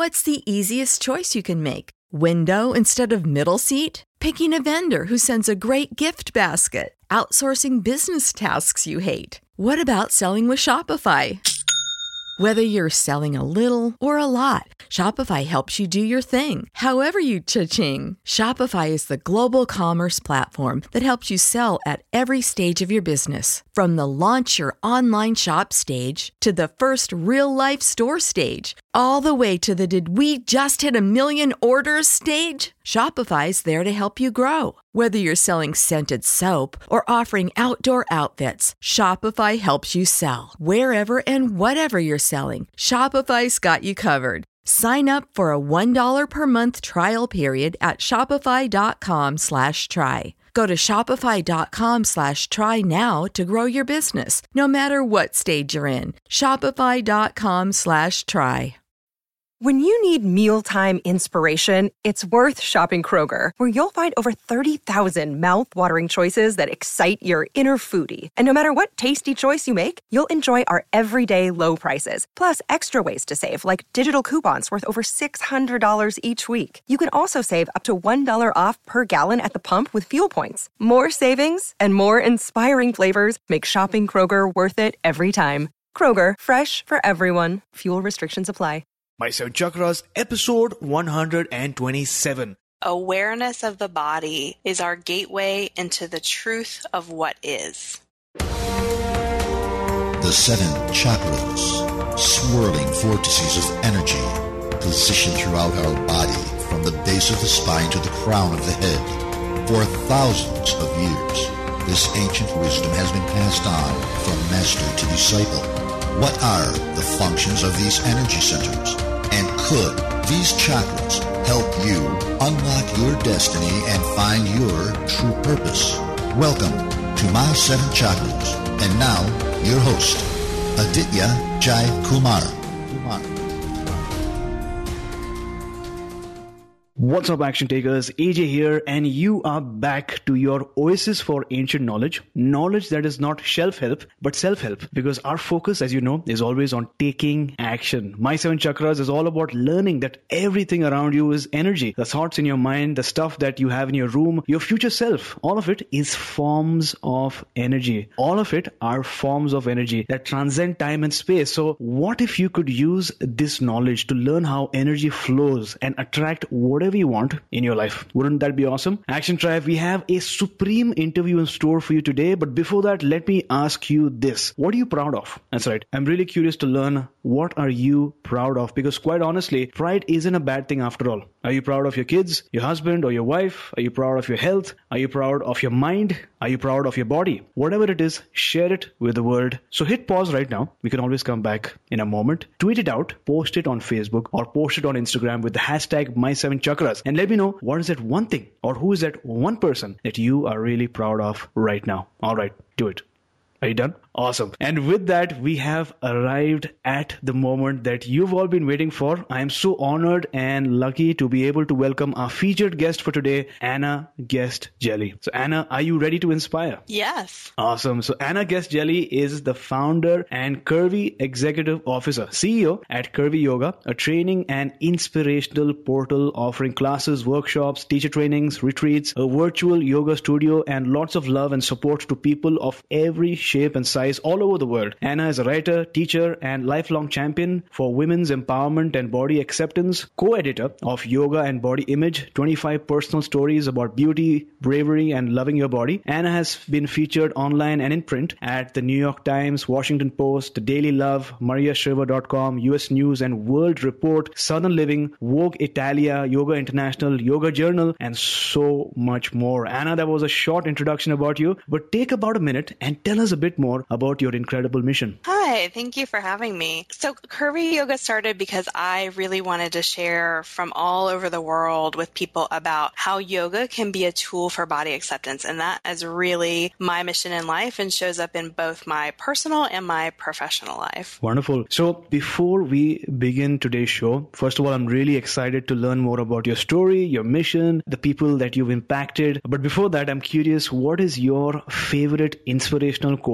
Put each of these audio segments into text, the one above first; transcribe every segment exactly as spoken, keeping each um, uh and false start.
What's the easiest choice you can make? Window instead of middle seat? Picking a vendor who sends a great gift basket? Outsourcing business tasks you hate? What about selling with Shopify? Whether you're selling a little or a lot, Shopify helps you do your thing, however you cha-ching. Shopify is the global commerce platform that helps you sell at every stage of your business. From the launch your online shop stage to the first real-life store stage, all the way to the did we just hit a million orders stage. Shopify's there to help you grow. Whether you're selling scented soap or offering outdoor outfits, Shopify helps you sell. Wherever and whatever you're selling, Shopify's got you covered. Sign up for a one dollar per month trial period at shopify.com slash try. Go to shopify.com slash try now to grow your business, no matter what stage you're in. Shopify.com slash try. When you need mealtime inspiration, it's worth shopping Kroger, where you'll find over thirty thousand mouth-watering choices that excite your inner foodie. And no matter what tasty choice you make, you'll enjoy our everyday low prices, plus extra ways to save, like digital coupons worth over six hundred dollars each week. You can also save up to one dollar off per gallon at the pump with fuel points. More savings and more inspiring flavors make shopping Kroger worth it every time. Kroger, fresh for everyone. Fuel restrictions apply. My Seven Chakras, episode one hundred twenty-seven. Awareness of the body is our gateway into the truth of what is. The seven chakras, swirling vortices of energy, positioned throughout our body from the base of the spine to the crown of the head. For thousands of years, this ancient wisdom has been passed on from master to disciple. What are the functions of these energy centers? And could these chakras help you unlock your destiny and find your true purpose? Welcome to My Seven Chakras. And now, your host, Aditya Jai Kumar. Kumar. What's up, action takers? A J here, and you are back to your oasis for ancient knowledge. Knowledge that is not shelf-help, but self-help. Because our focus, as you know, is always on taking action. My Seven Chakras is all about learning that everything around you is energy. The thoughts in your mind, the stuff that you have in your room, your future self, all of it is forms of energy. All of it are forms of energy that transcend time and space. So what if you could use this knowledge to learn how energy flows and attract whatever you want in your life? Wouldn't that be awesome? Action Tribe, we have a supreme interview in store for you today. But before that, let me ask you this. What are you proud of? That's right. I'm really curious to learn, what are you proud of? Because quite honestly, pride isn't a bad thing after all. Are you proud of your kids, your husband, or your wife? Are you proud of your health? Are you proud of your mind? Are you proud of your body? Whatever it is, share it with the world. So hit pause right now. We can always come back in a moment. Tweet it out, post it on Facebook, or post it on Instagram with the hashtag My Seven Chakras. And let me know, what is that one thing, or who is that one person that you are really proud of right now? All right, do it. Are you done? Awesome. And with that, we have arrived at the moment that you've all been waiting for. I am so honored and lucky to be able to welcome our featured guest for today, Anna Guest Jelly. So Anna, are you ready to inspire? Yes. Awesome. So Anna Guest Jelly is the founder and Curvy Executive Officer, C E O at Curvy Yoga, a training and inspirational portal offering classes, workshops, teacher trainings, retreats, a virtual yoga studio, and lots of love and support to people of every shape and size all over the world. Anna is a writer, teacher, and lifelong champion for women's empowerment and body acceptance, co-editor of Yoga and Body Image, twenty-five personal stories about beauty, bravery, and loving your body. Anna has been featured online and in print at the New York Times, Washington Post, The Daily Love, Maria Shriver dot com, U S News and World Report, Southern Living, Vogue Italia, Yoga International, Yoga Journal, and so much more. Anna, that was a short introduction about you, but take about a minute and tell us a bit more about your incredible mission. Hi, thank you for having me. So Curvy Yoga started because I really wanted to share from all over the world with people about how yoga can be a tool for body acceptance. And that is really my mission in life and shows up in both my personal and my professional life. Wonderful. So before we begin today's show, first of all, I'm really excited to learn more about your story, your mission, the people that you've impacted. But before that, I'm curious, what is your favorite inspirational quote and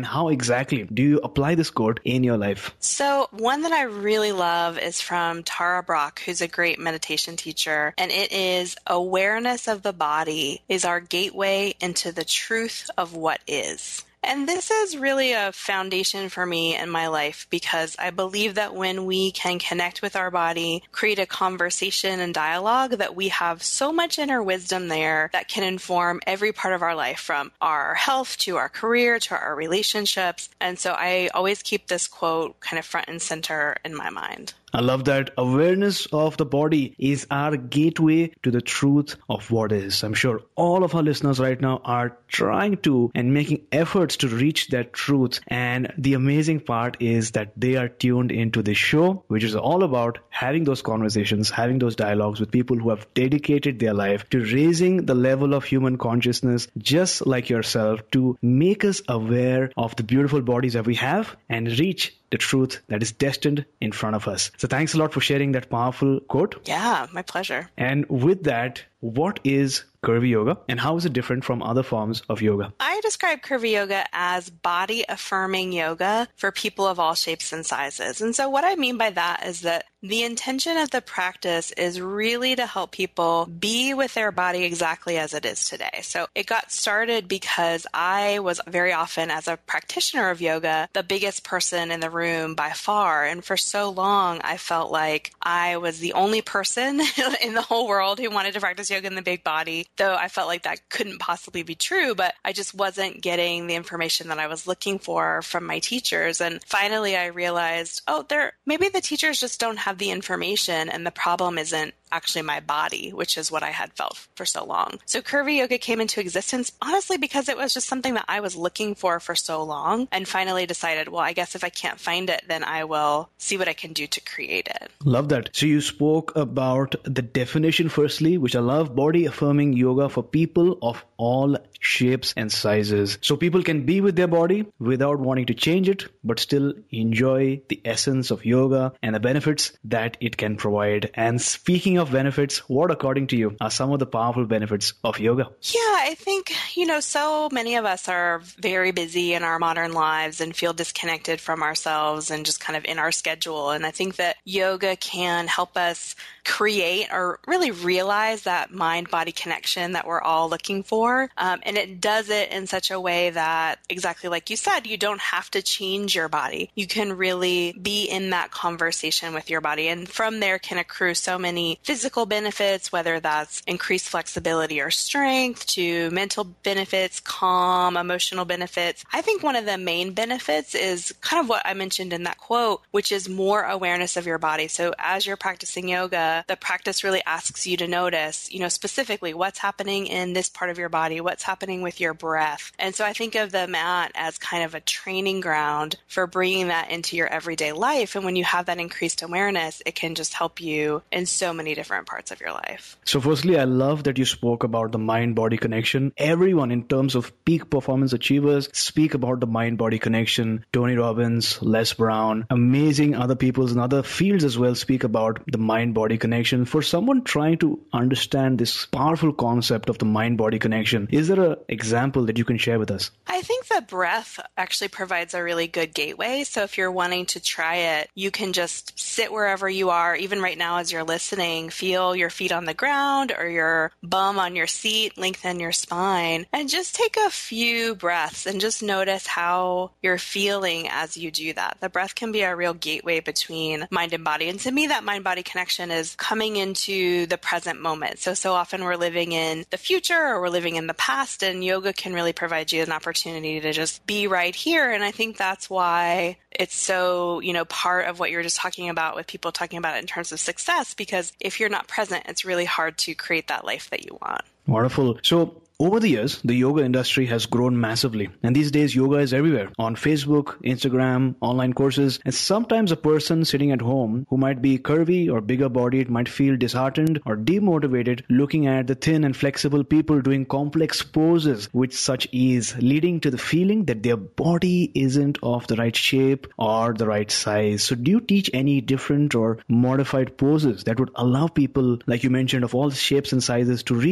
and how exactly do you apply this quote in your life? So one that I really love is from Tara Brach, who's a great meditation teacher, and it is awareness of the body is our gateway into the truth of what is. And this is really a foundation for me in my life because I believe that when we can connect with our body, create a conversation and dialogue, that we have so much inner wisdom there that can inform every part of our life, from our health to our career to our relationships. And so I always keep this quote kind of front and center in my mind. I love that. Awareness of the body is our gateway to the truth of what is. I'm sure all of our listeners right now are trying to and making efforts to reach that truth. And the amazing part is that they are tuned into this show, which is all about having those conversations, having those dialogues with people who have dedicated their life to raising the level of human consciousness, just like yourself, to make us aware of the beautiful bodies that we have and reach the truth that is destined in front of us. So thanks a lot for sharing that powerful quote. Yeah, my pleasure. And with that, what is Curvy Yoga and how is it different from other forms of yoga? I describe Curvy Yoga as body-affirming yoga for people of all shapes and sizes. And so what I mean by that is that the intention of the practice is really to help people be with their body exactly as it is today. So it got started because I was very often, as a practitioner of yoga, the biggest person in the room by far. And for so long, I felt like I was the only person in the whole world who wanted to practice yoga in the big body, though I felt like that couldn't possibly be true, but I just wasn't getting the information that I was looking for from my teachers. And finally, I realized, oh, there maybe the teachers just don't have the information, and the problem isn't actually my body, which is what I had felt for so long. So Curvy Yoga came into existence, honestly, because it was just something that I was looking for for so long, and finally decided, well, I guess if I can't find it, then I will see what I can do to create it. Love that. So you spoke about the definition firstly, which I love, body affirming yoga for people of all shapes and sizes. So people can be with their body without wanting to change it, but still enjoy the essence of yoga and the benefits that it can provide. And speaking of benefits, what according to you are some of the powerful benefits of yoga? Yeah, I think, you know, so many of us are very busy in our modern lives and feel disconnected from ourselves and just kind of in our schedule. And I think that yoga can help us create or really realize that mind-body connection that we're all looking for. Um, and it does it in such a way that, exactly like you said, you don't have to change your body. You can really be in that conversation with your body. And from there can accrue so many physical benefits, whether that's increased flexibility or strength, to mental benefits, calm, emotional benefits. I think one of the main benefits is kind of what I mentioned in that quote, which is more awareness of your body. So as you're practicing yoga, the practice really asks you to notice, you know, specifically what's happening in this part of your body, what's happening with your breath. And so I think of the mat as kind of a training ground for bringing that into your everyday life. And when you have that increased awareness, it can just help you in so many different parts of your life. So firstly, I love that you spoke about the mind-body connection. Everyone in terms of peak performance achievers speak about the mind-body connection. Tony Robbins, Les Brown, amazing other people in other fields as well speak about the mind-body connection. For someone trying to understand this powerful concept of the mind-body connection, is there an example that you can share with us? I think the breath actually provides a really good gateway. So if you're wanting to try it, you can just sit wherever you are, even right now as you're listening, feel your feet on the ground or your bum on your seat, lengthen your spine, and just take a few breaths and just notice how you're feeling as you do that. The breath can be a real gateway between mind and body. And to me, that mind-body connection is coming into the present moment. So, so often we're living in the future or we're living in the past, and yoga can really provide you an opportunity to just be right here. And I think that's why it's so, you know, part of what you're just talking about with people talking about it in terms of success, because if you're not present, it's really hard to create that life that you want. Wonderful. So over the years, the yoga industry has grown massively. And these days, yoga is everywhere. On Facebook, Instagram, online courses. And sometimes a person sitting at home who might be curvy or bigger bodied might feel disheartened or demotivated looking at the thin and flexible people doing complex poses with such ease, leading to the feeling that their body isn't of the right shape or the right size. So do you teach any different or modified poses that would allow people, like you mentioned, of all shapes and sizes to really enjoy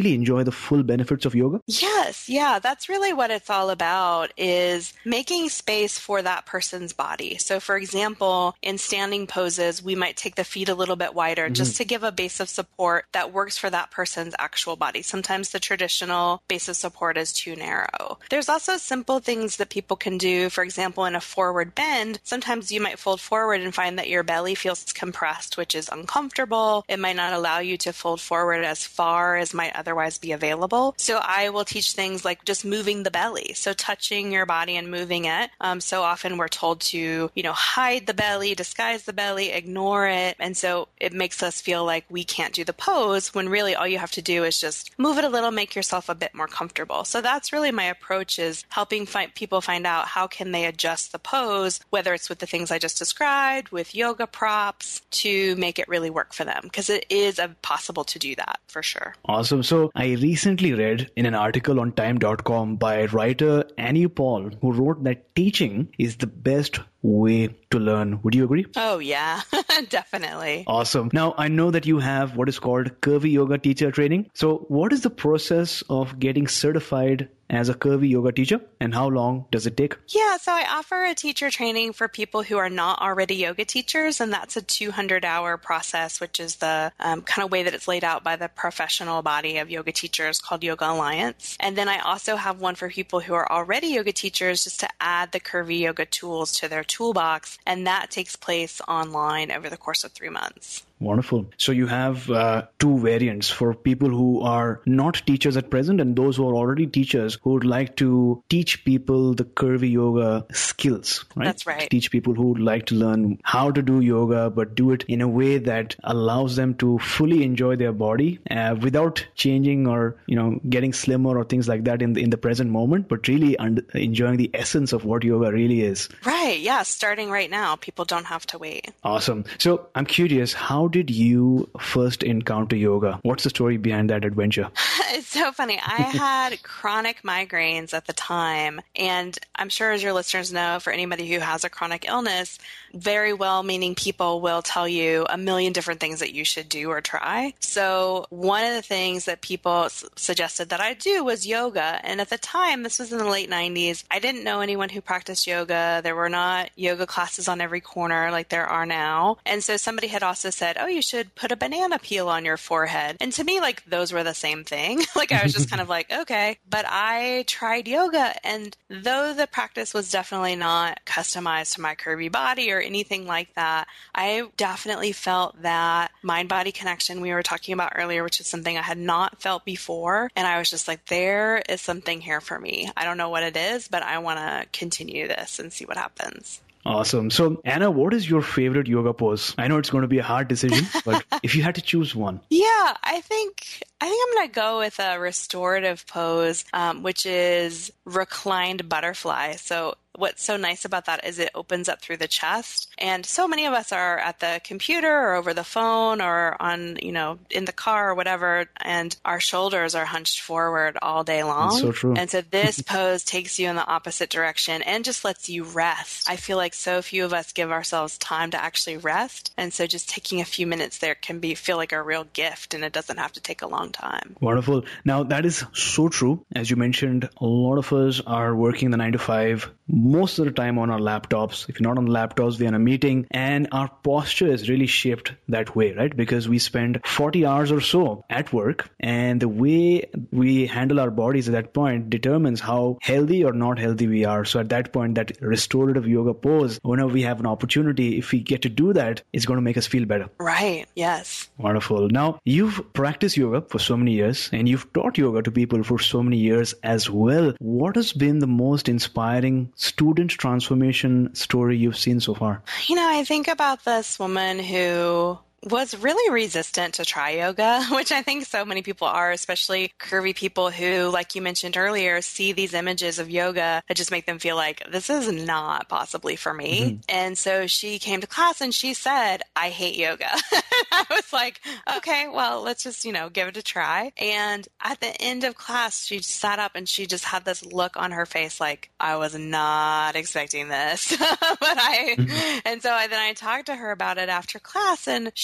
enjoy the full benefits of yoga? Yes. Yeah. That's really what it's all about, is making space for that person's body. So for example, in standing poses, we might take the feet a little bit wider mm-hmm. just to give a base of support that works for that person's actual body. Sometimes the traditional base of support is too narrow. There's also simple things that people can do. For example, in a forward bend, sometimes you might fold forward and find that your belly feels compressed, which is uncomfortable. It might not allow you to fold forward as far as might otherwise be available. So I will teach things like just moving the belly. So touching your body and moving it. Um, so often we're told to, you know, hide the belly, disguise the belly, ignore it. And so it makes us feel like we can't do the pose when really all you have to do is just move it a little, make yourself a bit more comfortable. So that's really my approach, is helping find, people find out how can they adjust the pose, whether it's with the things I just described, with yoga props, to make it really work for them. Because it is a, possible to do that for sure. Awesome. So I recently read in an article on time dot com by writer Annie Paul, who wrote that teaching is the best way to learn. Would you agree? Oh, yeah, definitely. Awesome. Now, I know that you have what is called Curvy Yoga Teacher Training. So what is the process of getting certified as a Curvy Yoga teacher, and how long does it take? Yeah, so I offer a teacher training for people who are not already yoga teachers, and that's a two hundred hour process, which is the um, kind of way that it's laid out by the professional body of yoga teachers called Yoga Alliance. And then I also have one for people who are already yoga teachers, just to add the Curvy Yoga tools to their toolbox, and that takes place online over the course of three months. Wonderful. So you have uh, two variants for people who are not teachers at present and those who are already teachers who would like to teach people the Curvy Yoga skills, right? That's right. Teach people who would like to learn how to do yoga, but do it in a way that allows them to fully enjoy their body uh, without changing or, you know, getting slimmer or things like that in the, in the present moment, but really und- enjoying the essence of what yoga really is. Right. Yeah. Starting right now. People don't have to wait. Awesome. So I'm curious, how did you first encounter yoga? What's the story behind that adventure? It's so funny. I had chronic migraines at the time. And I'm sure, as your listeners know, for anybody who has a chronic illness, very well-meaning people will tell you a million different things that you should do or try. So one of the things that people s- suggested that I do was yoga. And at the time, this was in the late nineties, I didn't know anyone who practiced yoga. There were not yoga classes on every corner like there are now. And so somebody had also said, oh, you should put a banana peel on your forehead. And to me, like, those were the same thing. Like, I was just kind of like, okay. But I tried yoga, and though the practice was definitely not customized to my curvy body or anything like that, I definitely felt that mind-body connection we were talking about earlier, which is something I had not felt before. And I was just like, there is something here for me. I don't know what it is, but I want to continue this and see what happens. Awesome. So, Anna, what is your favorite yoga pose? I know it's going to be a hard decision, but if you had to choose one. Yeah, I think I think I'm going to go with a restorative pose, um, which is reclined butterfly. So what's so nice about that is it opens up through the chest. And so many of us are at the computer or over the phone or on, you know, in the car or whatever, and our shoulders are hunched forward all day long. That's so true. And so this pose takes you in the opposite direction and just lets you rest. I feel like so few of us give ourselves time to actually rest. And so just taking a few minutes there can be feel like a real gift, and it doesn't have to take a long time. Wonderful. Now, that is so true. As you mentioned, a lot of us are working the nine to five, most of the time on our laptops. If you're not on the laptops, we're in a meeting, and our posture is really shaped that way, right? Because we spend forty hours or so at work, and the way we handle our bodies at that point determines how healthy or not healthy we are. So at that point, that restorative yoga pose, whenever we have an opportunity, if we get to do that, it's going to make us feel better. Right. Yes. Wonderful. Now, you've practiced yoga for so many years, and you've taught yoga to people for so many years as well. What has been the most inspiring student transformation story you've seen so far? You know, I think about this woman who was really resistant to try yoga, which I think so many people are, especially curvy people who, like you mentioned earlier, see these images of yoga that just make them feel like this is not possibly for me. Mm-hmm. And so she came to class and she said, I hate yoga. I was like, okay, well, let's just, you know, give it a try. And at the end of class, she sat up and she just had this look on her face like, I was not expecting this. But I, mm-hmm. and so I, then I talked to her about it after class, and she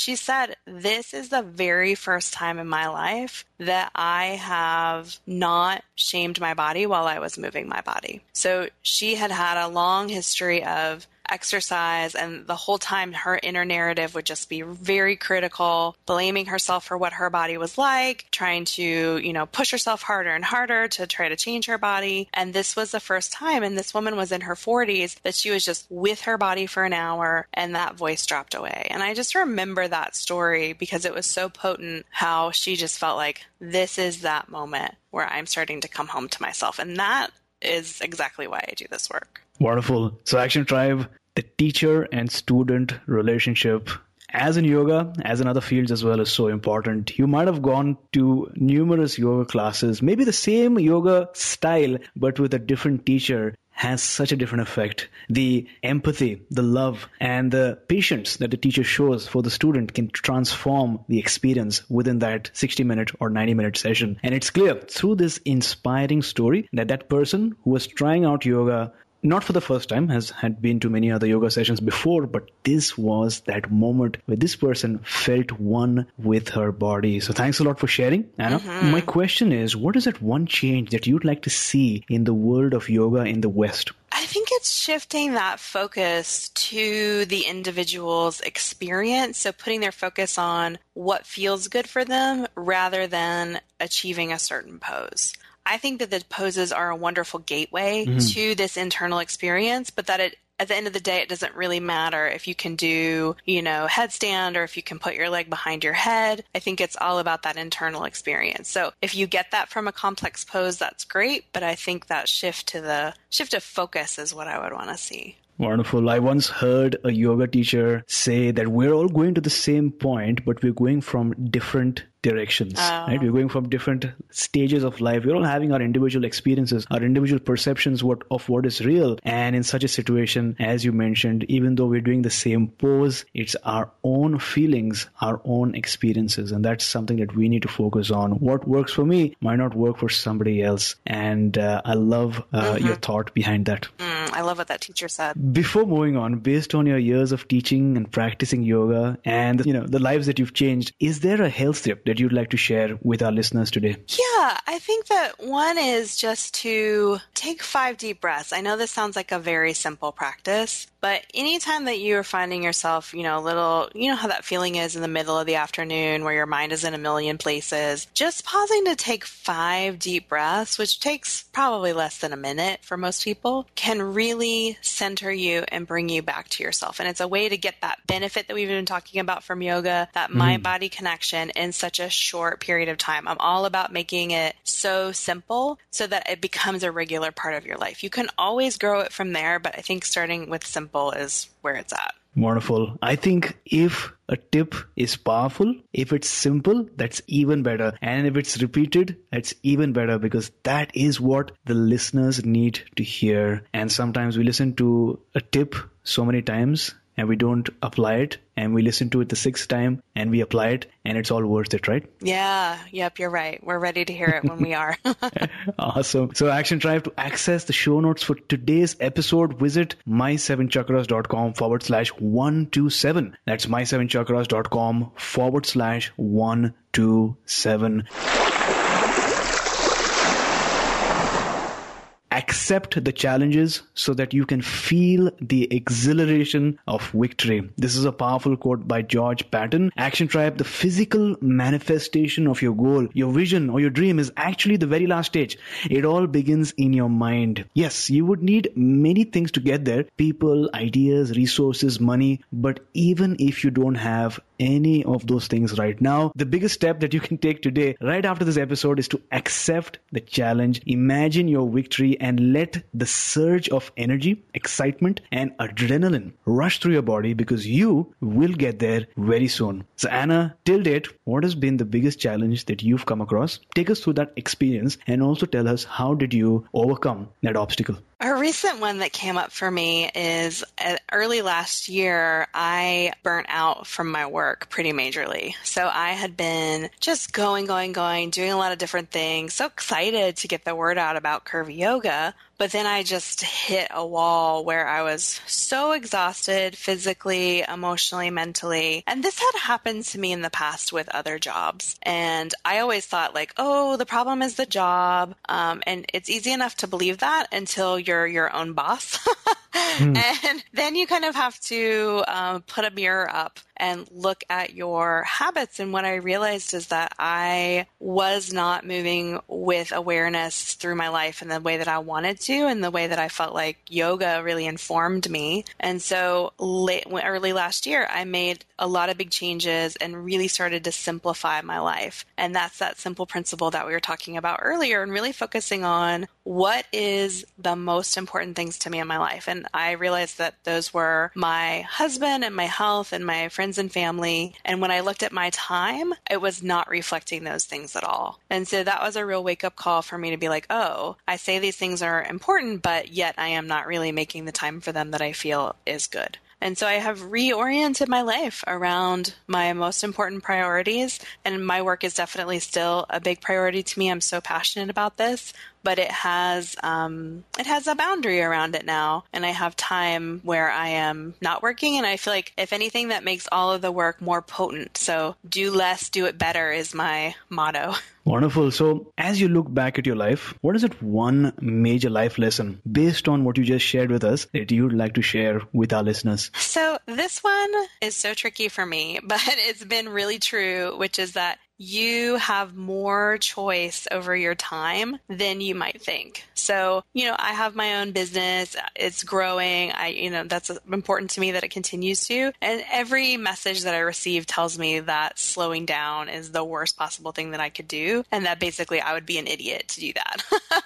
she said, this is the very first time in my life that I have not shamed my body while I was moving my body. So she had had a long history of exercise, and the whole time her inner narrative would just be very critical, blaming herself for what her body was like, trying to, you know, push herself harder and harder to try to change her body. And this was the first time, and this woman was in her forties, that she was just with her body for an hour and that voice dropped away. And I just remember that story because it was so potent how she just felt like this is that moment where I'm starting to come home to myself. And that is exactly why I do this work. Wonderful. So Action Tribe, the teacher and student relationship, as in yoga, as in other fields as well, is so important. You might have gone to numerous yoga classes, maybe the same yoga style, but with a different teacher, has such a different effect. The empathy, the love, and the patience that the teacher shows for the student can transform the experience within that sixty minute or ninety minute session. And it's clear through this inspiring story that that person who was trying out yoga not for the first time, has had been to many other yoga sessions before, but this was that moment where this person felt one with her body. So thanks a lot for sharing, Anna. Mm-hmm. My question is, what is that one change that you'd like to see in the world of yoga in the West? I think it's shifting that focus to the individual's experience. So putting their focus on what feels good for them rather than achieving a certain pose. I think that the poses are a wonderful gateway mm-hmm. to this internal experience, but that it, at the end of the day, it doesn't really matter if you can do, you know, headstand or if you can put your leg behind your head. I think it's all about that internal experience. So if you get that from a complex pose, that's great. But I think that shift to the shift of focus is what I would want to see. Wonderful. I once heard a yoga teacher say that we're all going to the same point, but we're going from different directions, oh. right? We're going from different stages of life. We're all having our individual experiences, our individual perceptions what, of what is real. And in such a situation, as you mentioned, even though we're doing the same pose, it's our own feelings, our own experiences. And that's something that we need to focus on. What works for me might not work for somebody else. And uh, I love uh, mm-hmm. your thought behind that. Mm, I love what that teacher said. Before moving on, based on your years of teaching and practicing yoga and, you know, the lives that you've changed, is there a health tip that you'd like to share with our listeners today? Yeah, I think that one is just to take five deep breaths. I know this sounds like a very simple practice, but anytime that you're finding yourself, you know, a little, you know how that feeling is in the middle of the afternoon where your mind is in a million places, just pausing to take five deep breaths, which takes probably less than a minute for most people, can really center you and bring you back to yourself. And it's a way to get that benefit that we've been talking about from yoga, that mm-hmm. mind-body connection in such a short period of time. I'm all about making it so simple so that it becomes a regular part of your life. You can always grow it from there, but I think starting with simple is where it's at. Wonderful. I think if a tip is powerful, if it's simple, that's even better. And if it's repeated, that's even better, because that is what the listeners need to hear. And sometimes we listen to a tip so many times and we don't apply it, and we listen to it the sixth time and we apply it, and it's all worth it, right? Yeah. Yep. You're right. We're ready to hear it when we are. Awesome. So Action Tribe, to access the show notes for today's episode, visit my seven chakras.com forward slash 127. That's my seven chakras.com forward slash 127. Accept the challenges so that you can feel the exhilaration of victory. This is a powerful quote by George Patton. Action Tribe, the physical manifestation of your goal, your vision or your dream is actually the very last stage. It all begins in your mind. Yes, you would need many things to get there. People, ideas, resources, money. But even if you don't have any of those things right now, the biggest step that you can take today, right after this episode, is to accept the challenge. Imagine your victory and let the surge of energy, excitement, and adrenaline rush through your body, because you will get there very soon. So Anna, till date, what has been the biggest challenge that you've come across? Take us through that experience and also tell us, how did you overcome that obstacle? A recent one that came up for me is uh, early last year, I burnt out from my work pretty majorly. So I had been just going, going, going, doing a lot of different things. So excited to get the word out about Curvy Yoga. But then I just hit a wall where I was so exhausted physically, emotionally, mentally. And this had happened to me in the past with other jobs. And I always thought like, oh, the problem is the job. Um, and it's easy enough to believe that until you're your own boss. mm. And then you kind of have to um, put a mirror up and look at your habits. And what I realized is that I was not moving with awareness through my life in the way that I wanted to, and the way that I felt like yoga really informed me. And so late, early last year, I made a lot of big changes and really started to simplify my life. And that's that simple principle that we were talking about earlier, and really focusing on what is the most important things to me in my life. And I realized that those were my husband and my health and my friends and family. And when I looked at my time, it was not reflecting those things at all. And so that was a real wake-up call for me to be like, oh, I say these things are important, but yet I am not really making the time for them that I feel is good. And so I have reoriented my life around my most important priorities. And my work is definitely still a big priority to me. I'm so passionate about this, but it has um, it has a boundary around it now. And I have time where I am not working. And I feel like, if anything, that makes all of the work more potent. So do less, do it better is my motto. Wonderful. So as you look back at your life, what is it one major life lesson based on what you just shared with us that you'd like to share with our listeners? So this one is so tricky for me, but it's been really true, which is that you have more choice over your time than you might think. So, you know, I have my own business. It's growing. I, you know, that's important to me that it continues to. And every message that I receive tells me that slowing down is the worst possible thing that I could do. And that basically I would be an idiot to do that.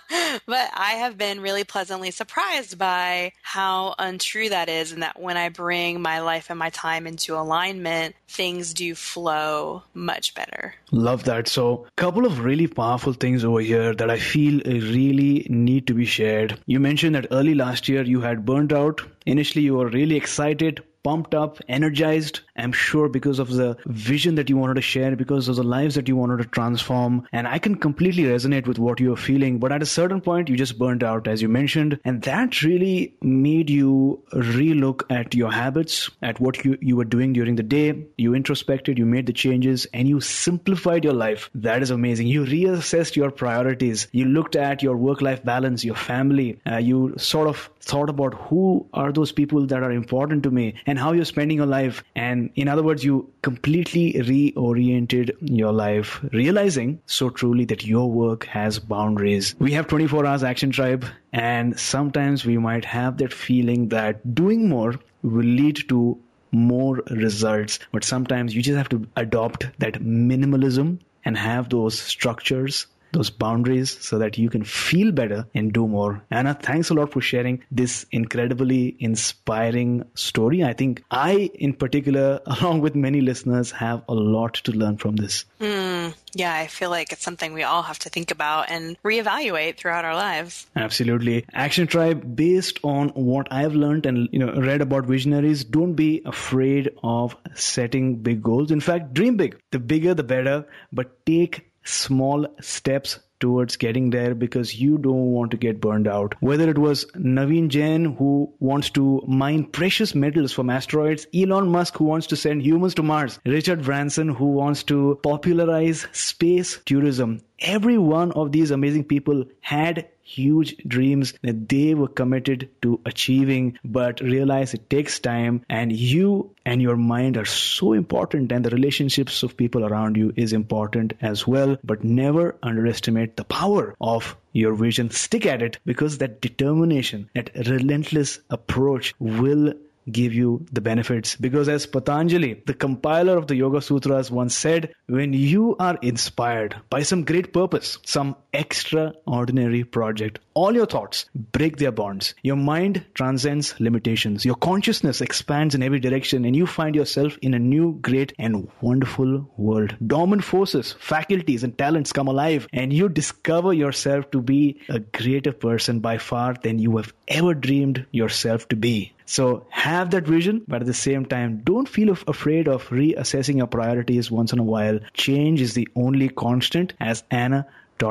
But I have been really pleasantly surprised by how untrue that is. And that when I bring my life and my time into alignment, things do flow much better. Love that. So a couple of really powerful things over here that I feel really need to be shared. You mentioned that early last year you had burnt out. Initially, you were really excited, pumped up, energized, I'm sure because of the vision that you wanted to share, because of the lives that you wanted to transform. And I can completely resonate with what you're feeling. But at a certain point, you just burnt out, as you mentioned. And that really made you relook at your habits, at what you, you were doing during the day. You introspected, you made the changes, and you simplified your life. That is amazing. You reassessed your priorities. You looked at your work-life balance, your family. Uh, you sort of thought about who are those people that are important to me and how you're spending your life. And in other words, you completely reoriented your life, realizing so truly that your work has boundaries. We have twenty-four hours Action Tribe, and sometimes we might have that feeling that doing more will lead to more results. But sometimes you just have to adopt that minimalism and have those structures, those boundaries, so that you can feel better and do more. Anna, thanks a lot for sharing this incredibly inspiring story. I think I, in particular, along with many listeners, have a lot to learn from this. Mm, yeah, I feel like it's something we all have to think about and reevaluate throughout our lives. Absolutely. Action Tribe, based on what I've learned and you know read about visionaries, don't be afraid of setting big goals. In fact, dream big. The bigger, the better, but take small steps towards getting there, because you don't want to get burned out. Whether it was Naveen Jain, who wants to mine precious metals from asteroids, Elon Musk, who wants to send humans to Mars, Richard Branson, who wants to popularize space tourism. Every one of these amazing people had huge dreams that they were committed to achieving, but realize it takes time, and you and your mind are so important, and the relationships of people around you is important as well. But never underestimate the power of your vision. Stick at it, because that determination, that relentless approach will give you the benefits. Because as Patanjali, the compiler of the Yoga Sutras, once said, when you are inspired by some great purpose, some extraordinary project, all your thoughts break their bonds. Your mind transcends limitations. Your consciousness expands in every direction, and you find yourself in a new, great, and wonderful world. Dormant forces, faculties, and talents come alive, and you discover yourself to be a greater person by far than you have ever dreamed yourself to be. So have that vision, but at the same time, don't feel afraid of reassessing your priorities once in a while. Change is the only constant, as Anna taught us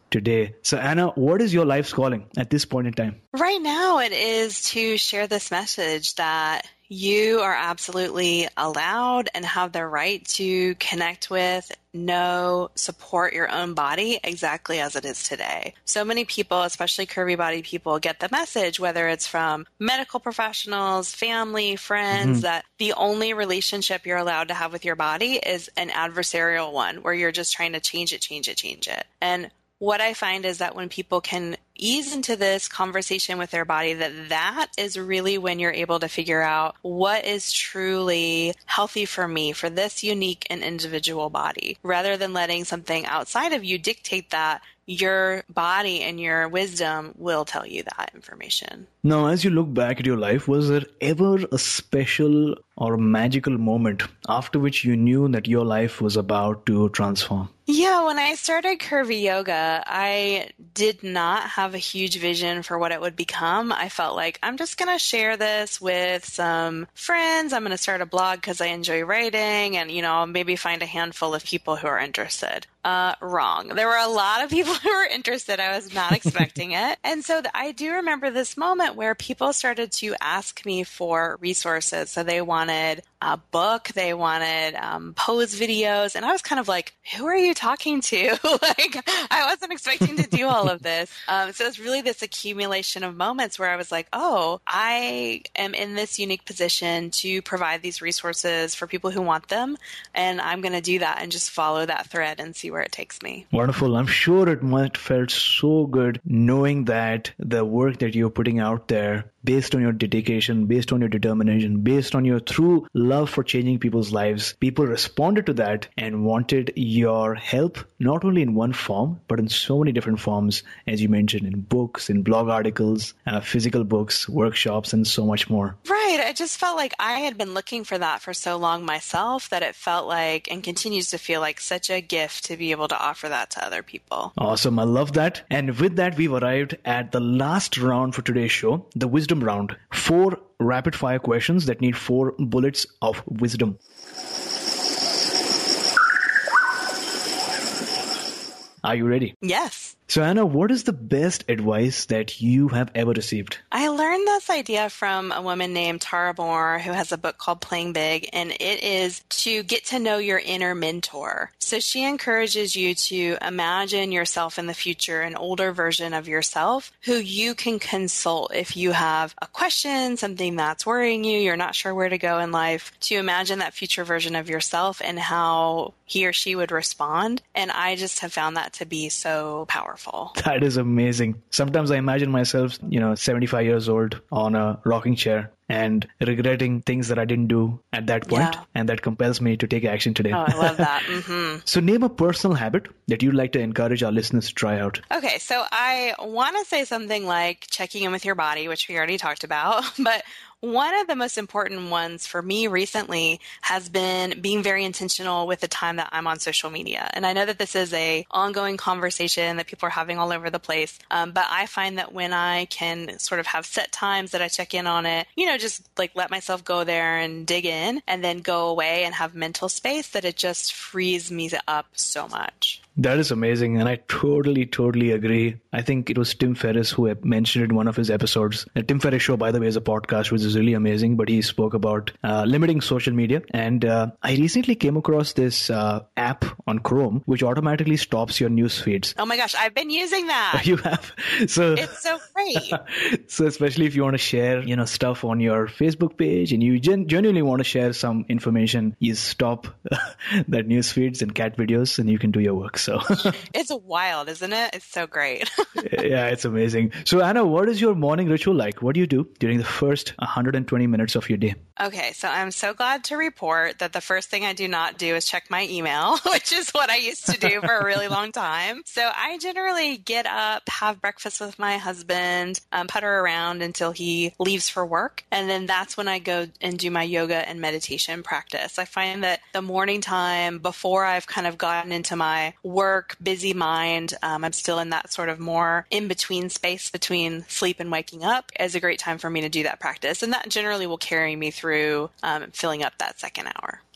today. So Anna, what is your life's calling at this point in time? Right now, it is to share this message that you are absolutely allowed and have the right to connect with, know, support your own body exactly as it is today. So many people, especially curvy body people, get the message, whether it's from medical professionals, family, friends, mm-hmm. that the only relationship you're allowed to have with your body is an adversarial one where you're just trying to change it, change it, change it. And what I find is that when people can ease into this conversation with their body, that that is really when you're able to figure out what is truly healthy for me, for this unique and individual body, rather than letting something outside of you dictate that. Your body and your wisdom will tell you that information. Now, as you look back at your life, was there ever a special or magical moment after which you knew that your life was about to transform? Yeah, when I started Curvy Yoga, I did not have a huge vision for what it would become. I felt like I'm just going to share this with some friends. I'm going to start a blog because I enjoy writing and, you know, maybe find a handful of people who are interested. Uh, wrong. There were a lot of people who were interested. I was not expecting it. And so th- I do remember this moment where people started to ask me for resources. So they wanted a book, they wanted um, pose videos. And I was kind of like, who are you talking to? Like, I wasn't expecting to do all of this. Um, so it's really this accumulation of moments where I was like, oh, I am in this unique position to provide these resources for people who want them. And I'm going to do that and just follow that thread and see where it takes me. Wonderful. I'm sure it must have felt so good knowing that the work that you're putting out there, based on your dedication, based on your determination, based on your true love for changing people's lives, people responded to that and wanted your help, not only in one form, but in so many different forms, as you mentioned, in books, in blog articles, uh, physical books, workshops, and so much more. Right. I just felt like I had been looking for that for so long myself that it felt like, and continues to feel like, such a gift to be able to offer that to other people. Awesome. I love that. And with that, we've arrived at the last round for today's show, the wisdom round. Four rapid fire questions that need four bullets of wisdom. Are you ready? Yes. So Anna, what is the best advice that you have ever received? I learned this idea from a woman named Tara Moore, who has a book called Playing Big, and it is to get to know your inner mentor. So she encourages you to imagine yourself in the future, an older version of yourself who you can consult if you have a question, something that's worrying you, you're not sure where to go in life, to imagine that future version of yourself and how he or she would respond. And I just have found that to be so powerful. That is amazing. Sometimes I imagine myself, you know, seventy-five years old on a rocking chair and regretting things that I didn't do at that point, yeah. And that compels me to take action today. Oh, I love that. Mm-hmm. So name a personal habit that you'd like to encourage our listeners to try out. Okay, so I want to say something like checking in with your body, which we already talked about, but one of the most important ones for me recently has been being very intentional with the time that I'm on social media. And I know that this is a ongoing conversation that people are having all over the place. Um, but I find that when I can sort of have set times that I check in on it, you know, just like let myself go there and dig in and then go away and have mental space, that it just frees me up so much. That is amazing. And I totally, totally agree. I think it was Tim Ferriss who mentioned it in one of his episodes. The Tim Ferriss Show, by the way, is a podcast which is really amazing, but he spoke about uh, limiting social media. And uh, I recently came across this uh, app on Chrome, which automatically stops your news feeds. Oh my gosh, I've been using that. You have? So it's so great. So especially if you want to share, you know, stuff on your Facebook page and you gen- genuinely want to share some information, you stop that news feeds and cat videos and you can do your work. So it's wild, isn't it? It's so great. Yeah, it's amazing. So Anna, what is your morning ritual like? What do you do during the first one hundred twenty minutes of your day? Okay, so I'm so glad to report that the first thing I do not do is check my email, which is what I used to do for a really long time. So I generally get up, have breakfast with my husband, um, putter around until he leaves for work. And then that's when I go and do my yoga and meditation practice. I find that the morning time before I've kind of gotten into my work, busy mind, um, I'm still in that sort of more in-between space between sleep and waking up, is a great time for me to do that practice. And that generally will carry me through um, filling up that second hour.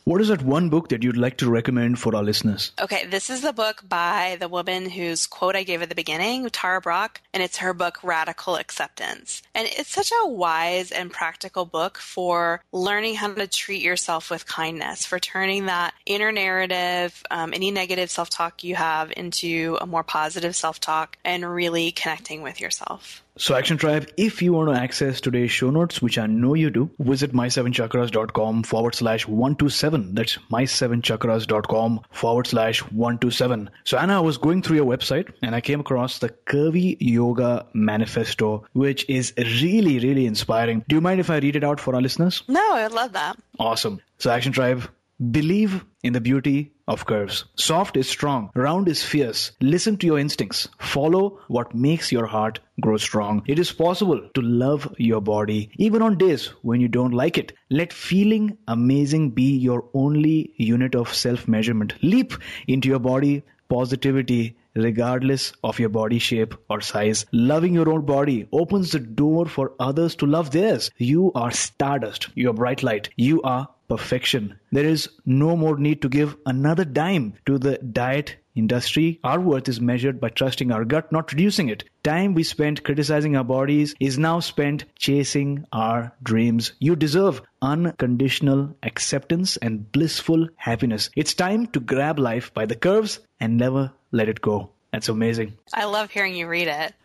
What is that one book that you'd like to recommend for our listeners? Okay, this is the book by the woman whose quote I gave at the beginning, Tara Brach, and it's her book, Radical Acceptance. And it's such a wise and practical book for learning how to treat yourself with kindness, for turning that inner narrative, um, any negative self-talk you have into a more positive self-talk and really connecting with yourself. So Action Tribe, if you want to access today's show notes, which I know you do, visit my seven chakras dot com forward slash one two seven. That's my seven chakras dot com forward slash one two seven. So Anna, I was going through your website and I came across the Curvy Yoga Manifesto, which is really, really inspiring. Do you mind if I read it out for our listeners? No, I would love that. Awesome. So Action Tribe, believe in the beauty of curves. Soft is strong. Round is fierce. Listen to your instincts. Follow what makes your heart grow strong. It is possible to love your body even on days when you don't like it. Let feeling amazing be your only unit of self-measurement. Leap into your body positivity regardless of your body shape or size. Loving your own body opens the door for others to love theirs. You are stardust. You are bright light. You are perfection. There is no more need to give another dime to the diet industry. Our worth is measured by trusting our gut, not reducing it. Time we spent criticizing our bodies is now spent chasing our dreams. You deserve unconditional acceptance and blissful happiness. It's time to grab life by the curves and never let it go. That's amazing. I love hearing you read it.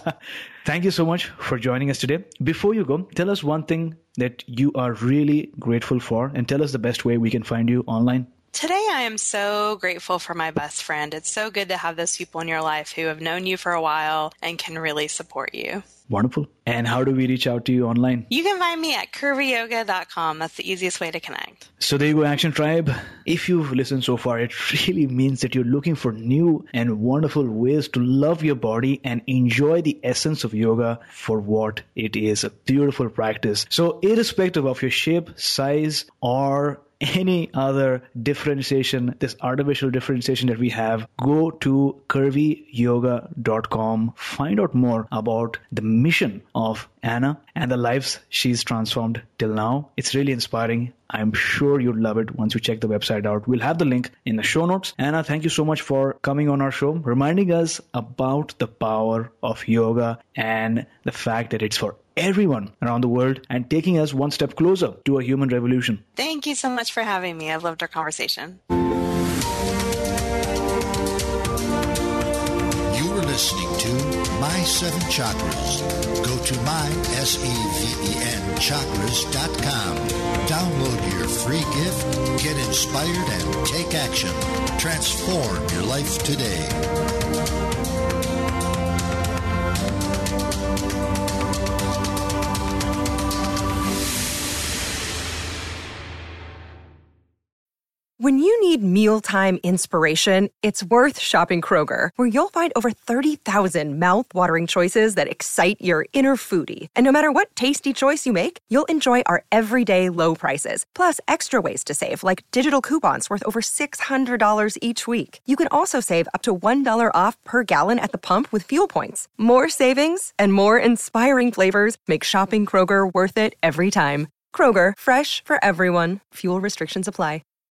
Thank you so much for joining us today. Before you go, tell us one thing that you are really grateful for and tell us the best way we can find you online. Today, I am so grateful for my best friend. It's so good to have those people in your life who have known you for a while and can really support you. Wonderful. And how do we reach out to you online? You can find me at curvy yoga dot com. That's the easiest way to connect. So there you go, Action Tribe. If you've listened so far, it really means that you're looking for new and wonderful ways to love your body and enjoy the essence of yoga for what it is, a beautiful practice. So irrespective of your shape, size, or any other differentiation, this artificial differentiation that we have, go to curvy yoga dot com. Find out more about the mission of Anna and the lives she's transformed till now. It's really inspiring. I'm sure you'll love it once you check the website out. We'll have the link in the show notes. Anna, thank you so much for coming on our show, reminding us about the power of yoga and the fact that it's for everyone around the world and taking us one step closer to a human revolution. Thank you so much for having me. I've loved our conversation. You were listening to My Seven Chakras. Go to my, S E V E N, chakras dot com. Download your free gift, get inspired, and take action. Transform your life today. When you need mealtime inspiration, it's worth shopping Kroger, where you'll find over thirty thousand mouth-watering choices that excite your inner foodie. And no matter what tasty choice you make, you'll enjoy our everyday low prices, plus extra ways to save, like digital coupons worth over six hundred dollars each week. You can also save up to one dollar off per gallon at the pump with fuel points. More savings and more inspiring flavors make shopping Kroger worth it every time. Kroger, fresh for everyone. Fuel restrictions apply.